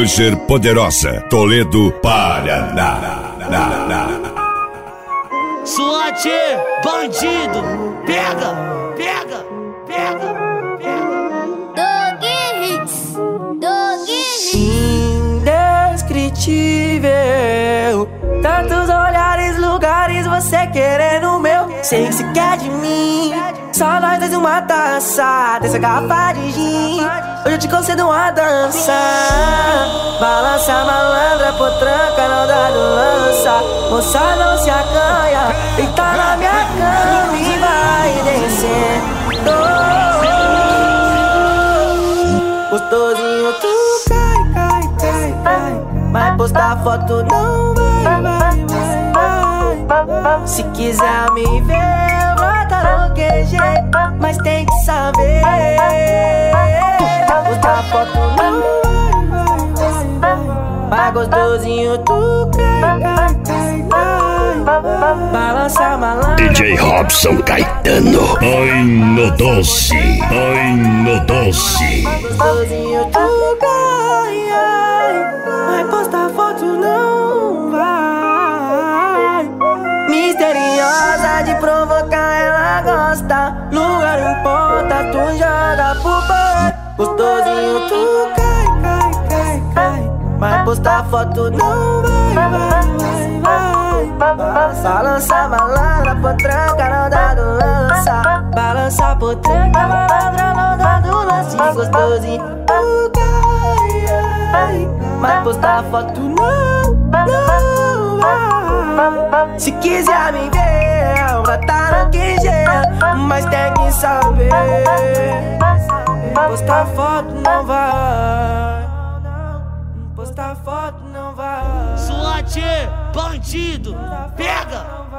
Ranger Poderosa, Toledo, Paraná. SWAT, bandido, pega, pega, pega, pega. Dog Hits. Indescritível, tantos olhares, lugares, você querendo o meu, sei que se quer de mim. Só nós dois uma taça dessa garrafa de gin. Hoje eu te concedo uma dança. Balança malandra, potranca, não dá do lança. Moça não se acanha, deita na minha cama e vai descendo. Gostosinho tu cai. Mas postar foto não vai. Se quiser me ver, bota no QG, mas tem que saber. Postar foto não vai. Mas gostosinho tu cai. Balança malandra. DJ Robson Caetano. Ai no doce. Gostosinho tu cai. Mas postar foto não vai. Misteriosa de provocar, ela gosta. Lugar importa, tu joga pro pai. Gostosinho tu cai. Mas postar foto não vai. Balança malandra, potranca, não dá do lança. Balança potranca, malandra, não dá do lance. Gostosinho tu cai. Mas postar foto não vai. Se quiser me ver, bota no QG, mas tem que saber. Postar foto não vai. Postar foto não vai. SWAT, bandido, pega.